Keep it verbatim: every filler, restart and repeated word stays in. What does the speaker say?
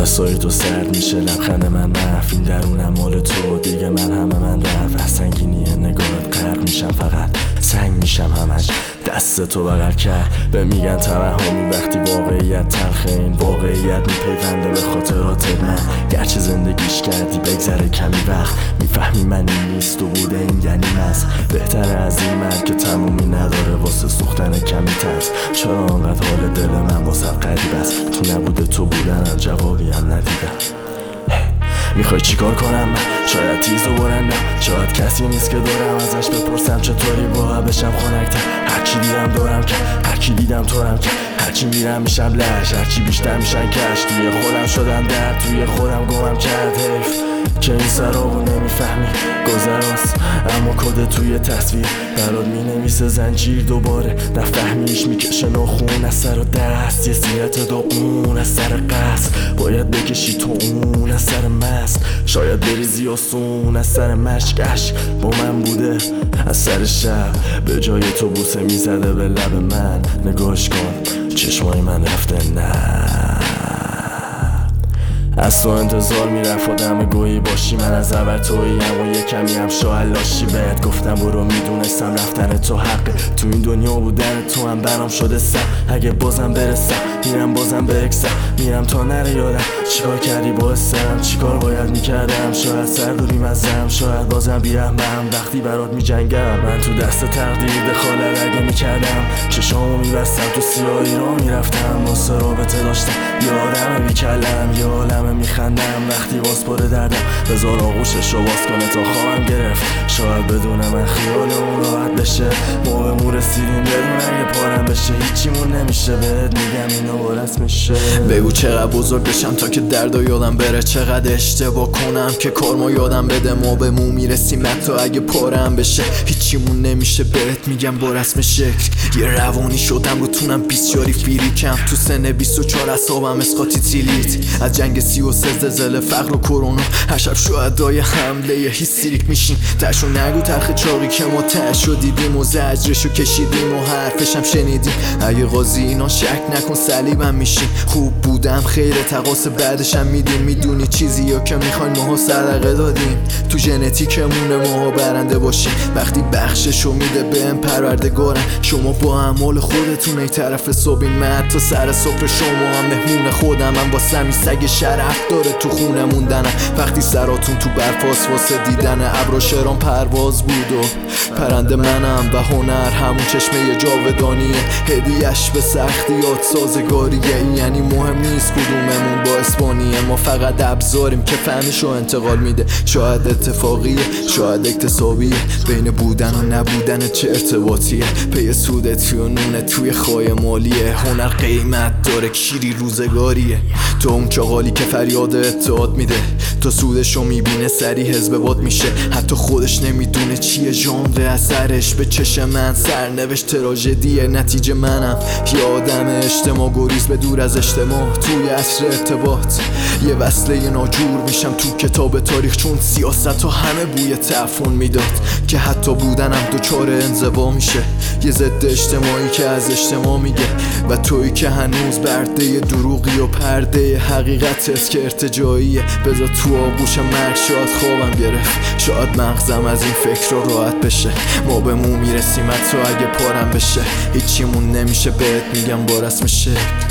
نفسای تو سرد میشه، لبخند من محو، این درونم مال تو دیگه، من همه من رفت، سنگینی نگاهت غرق میشم، فقط سنگ میشم همش دست تو بغل کرد. به میگن توهمی وقتی واقعیت تلخه، این واقعیت میپیونده به خاطرات من. گرچه زندگیش کردی بگذره کمی وقت، میفهمی من این نیست و بوده این یعنی است. بهتره از این مرد که تمومی نداره واسه سوختن کمی ترس. چرا انقدر حال دل من واسه قریب است؟ تو نبوده تو بودنم جوابی هم ندیدم. میخوای چیکار کنم من؟ شاید تیز و برندم، شاید کسی نیست که دورم ازش بپرسم چطوری با بشم خنک‌تر. هرچی دیدم دورم که هرچی دیدم تورم که هرچی میرم میشم لش، هرچی بیشتر میشن کش. توی خودم شدم درد، توی خودم گمم کرد. حیف که این سرابو نمیفهمی، گذراست اما کد توی تصویر برات مینویسه زنجیر دوباره. نفهمیش میکشه ناخون از سر و دست، یه سیرت داغون از سر قصد. باید بکشی تو اون از سر مست، شاید بریزی آسون از سر مشکش. با من بوده از سر شب، به جای تو بوسه میزده به لب من. نگاش کن چشمای من رفته نه، از تو انتظار میرفت آدم گویی باشی. من از اول توییم و یه کمی هم شاید لاشی. بهت گفتم برو، میدونستم رفتن تو حقه. تو این دنیا بودن تو هم برام شده سم. اگه بازم برسم میرم بازم برکسم، میرم تا نره یادم چیکار کردی باعثم، چیکار باید میکردم. شاید سر دوریم ازم، شاید بازم بیرحمم وقتی برات میجنگم. من تو دست تقدیر دخالت اگه میکردم، چشامو میبستم تو سیاهی را میرفتم. واسه رابطه داشتم یه آدم بیکلم، یه عالمه میخندم وقتی باز پاره دردم. بذار آغوشش رو باز کنه تا خواهم گرفت، شاید بدونم من خیال اون راحت بشه. ما به مو رسیدیم بدون اگه پارم بشه، هیچیمون نمیشه. بهت میگم اینو برس میشه. بگو چقدر بزرگ بشم تا که درد و یادم بره، چقدر اشتباه کنم که کارما یادم بده. ما به مو میرسیم حتی اگه پارم بشه، هیچیمون نمیشه. بهت میگم با رسم شکل یه روانی شدم رو تونم بیسیاری فیریکم. تو سن بیست و چهار اصابم اسقاطی تیلیت، از جنگ سی و سه زلزله فقر و کرونا. هر شب شهدای حمله یه هیستریک میشیم. تشو نگو تلخ چاقی که ما تشو دیدیم و زجرشو کشیدیم و حرفشم شنیدیم. اگه قاضی اینا شک نکن صلیبم میشیم. خوب بودم خیر تقاس بعدشم میدیم. میدونی چیزی یا که میخواین ماها صدقه دادیم. تو ژنتیکمونه ماها برنده باشیم. وقتی بخششو میده بهم پروردگارم، شما با اعمال خودتون ای طرف صبحین. من تا سر صبح شما هم مهمون خودم. من با سمی سگ شرف داره تو خونه موندنم. وقتی سراتون تو برفاس واسه دیدن ابر شرام پرواز بود و پرنده منم. و هنر همون چشمه جاودانیه، هدیهش به سختیات سازگاریه. یعنی مهم نیست کدوممون با اسپانیه، ما فقط ابزاریم که فهمشو انتقال میده. شاید اتفاقیه شاید اکتسابیه، بین بودن و نبودن چه ارتباطیه. پی سودت توی نونه توی خای مالیه. هنر قیمت داره کیری روزگاریه. تو اون چاقالی که فریاد اتحاد میده، تا سودشو میبینه سری حزب باد میشه. حتی خودش نمیدونه چیه ژانر اثرش. به چشم من سرنوشت تراژدیه، نتیجه منم یه آدم اجتماع گریز به دور از اجتماع. توی عصر ارتباط یه وصله ناجور میشم تو کتاب تاریخ، چون سیاست ها همه بوی تعفن میداد که حتی بودنم دوچار انزوا میشه. یه ضد اجتماعی که از اجتماع میگه و تویی که هنوز برده دروغی و پرده حقیقتت که ارتجاعیه. بذار تو آغوش مرگ شاید خوابم گرفت، شاید مغزم از این فکر رو راحت بشه. ما به مو میرسیم حتی اگه پارم بشه، هیچیمون نمیشه. بهت میگم با رسم شکل